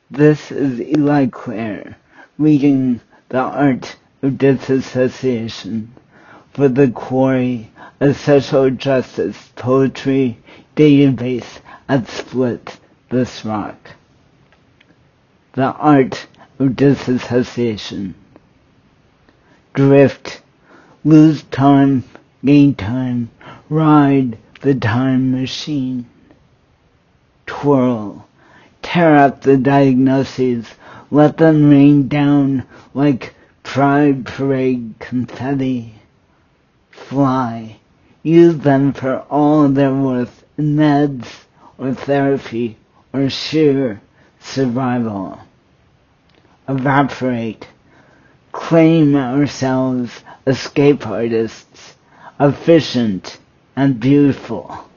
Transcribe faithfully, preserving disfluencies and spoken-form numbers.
This is Eli Clare reading The Art of Disassociation for the Quarry, a social justice poetry database at Split This Rock. The Art of Disassociation. Drift, lose time, gain time, ride the time machine. Twirl, tear up the diagnoses, let them rain down like pride parade confetti. Fly, use them for all their worth in meds or therapy or sheer survival. Evaporate, claim ourselves escape artists, efficient and beautiful.